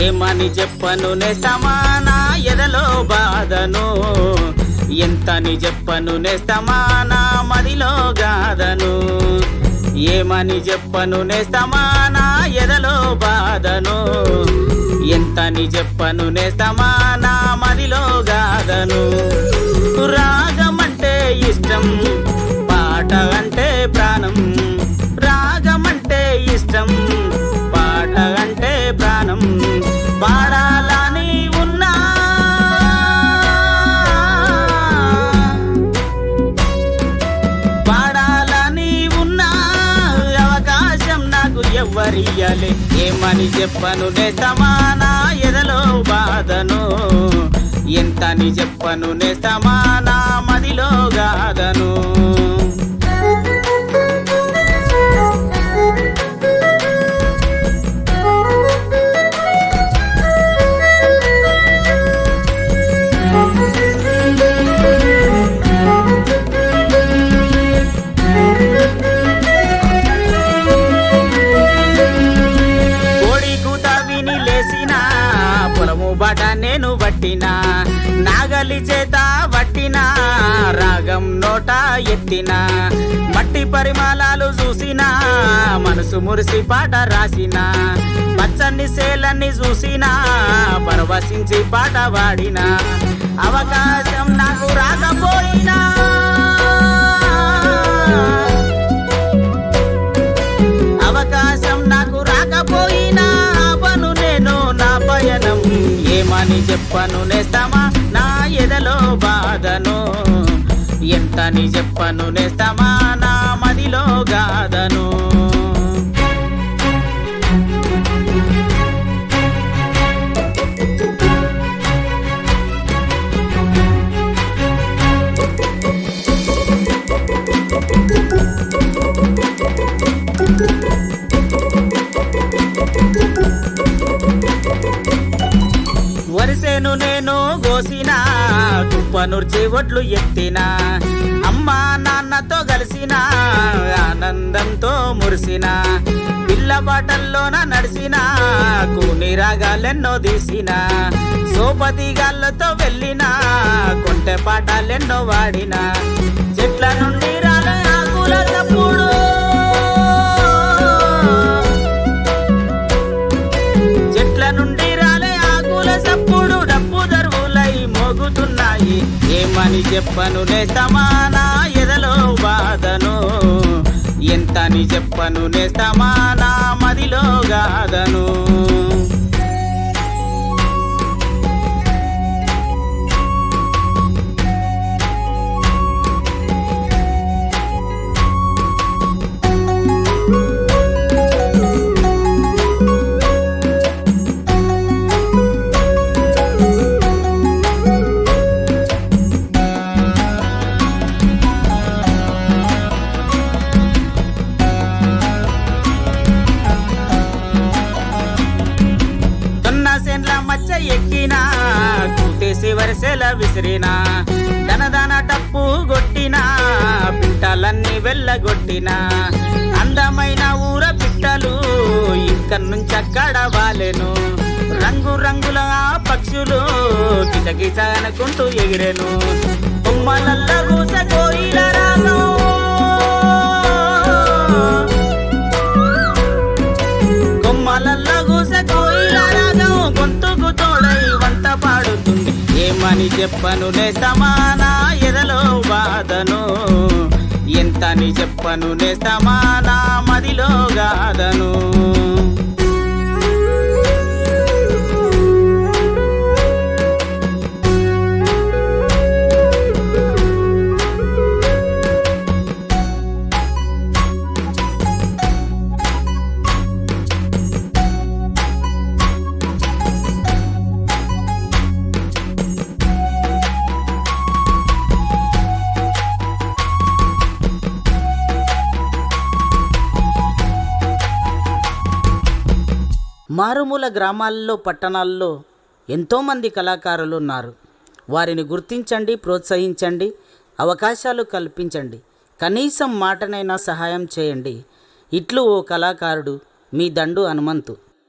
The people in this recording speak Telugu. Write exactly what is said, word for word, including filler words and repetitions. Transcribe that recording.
ఏమని చెప్పను నేస్తమా నా ఎదలో బాధను, ఎంతని చెప్పను నేస్తమా నా మదిలో గాదను. ఏమని చెప్పను నేస్తమా నా ఎదలో బాధను, ఎంతని చెప్పను నేస్తమా నా మదిలో గాదను. రాగమంటే ఇష్టం, పాట అంటే ప్రాణం. రాగమంటే ఇష్టం, పాట అంటే ప్రాణం. పాడాలని ఉన్నా పాడాలని ఉన్నా అవకాశం నాకు ఎవ్వరియ్యలే. ఏమని చెప్పను నేస్తమా నా ఎదలో బాధను, ఎంతని చెప్పను నేస్తమా నా మదిలో గాదను. పొలము బాట నేను పట్టినా, నాగలి చేత పట్టినా, రాగం నోట ఎత్తినా, మట్టి పరిమళాలు చూసినా, మనసు మురిసి పాట రాసినా, పచ్చని సేలన్ని చూసినా, పరవశించి పాట పాడినా. అవకాశం నాకు రాకపోయినా అవకాశం నాకు రాకపోయినా పను నేను నా పయనం. ఏమని చెప్పను నేస్తమా నా ఎదలో బాధను, ఎంతని చెప్పను నేస్తమా నా మదిలో గాదను. వరిసేను నేను గోసినా, తుప్పనుర్చి ఒడ్లు ఎత్తినా, అమ్మా నాన్నతో కలిసిన ఆనందంతో మురిసిన, పిల్ల బాటల్లోన నడిసిన, కూని రాగాలెన్నో తీసిన, సోపతి గాళ్ళతో వెళ్ళిన, కొంటె పాటలెన్నో వాడిన. చెట్ల నుండి రాలే ఆకుల చప్పుడు, చెట్ల నుండి రాలే ఆకుల చప్పుడు, డప్పు దరువులై మోగుతున్నాయి. ఏమని చెప్పను నేస్తమా నా ఎదలో బాధను, ఎంతని చెప్పను నేస్తమా నా మదిలో గాదను. మచ్చ ఎక్కినా, కూతేసి వరసెల విసిరినా, దనదన టప్పు కొట్టినా, పిట్టలన్నీ వెళ్ళగొట్టినా, అందమైన ఊర పిట్టలు ఇక్కడి నుంచి అక్కడ వాలెను, రంగు రంగుల పక్షులు కిచకిచ అనుకుంటూ ఎగిరెను. కొమ్మలల్ల కూస కోయిల రాగం, కొమ్మలల్ల కూస కోయిల రాగం గొంతుకు తోడై వంత పాడుతుంది. ఏమని చెప్పను నేస్తమా నా ఎదలో బాధను, ఎంతని చెప్పను నేస్తమా నా మదిలో గాదను. మారుమూల గ్రామాల్లో పట్టణాల్లో ఎంతోమంది కళాకారులు ఉన్నారు. వారిని గుర్తించండి, ప్రోత్సహించండి, అవకాశాలు కల్పించండి, కనీసం మాటనైనా సహాయం చేయండి. ఇట్లు ఓ కళాకారుడు మీ దండు హనుమంతు.